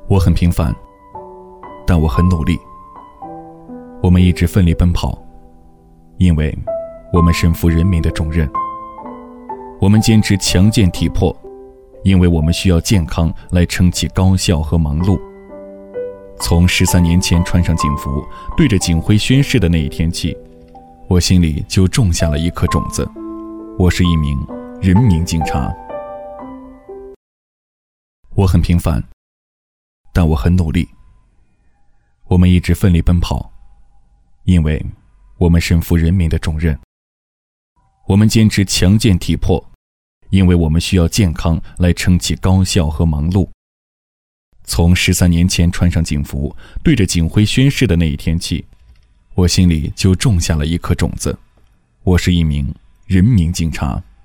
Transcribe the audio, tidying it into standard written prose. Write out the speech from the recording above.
我很平凡，但我很努力。我们一直奋力奔跑，因为我们身负人民的重任。我们坚持强健体魄，因为我们需要健康来撑起高效和忙碌。从13年前穿上警服，对着警徽宣誓的那一天起，我心里就种下了一颗种子。我是一名人民警察。我很平凡，但我很努力。我们一直奋力奔跑，因为我们身负人民的重任。我们坚持强健体魄，因为我们需要健康来撑起高效和忙碌。从13年前穿上警服，对着警徽宣誓的那一天起，我心里就种下了一颗种子。我是一名人民警察。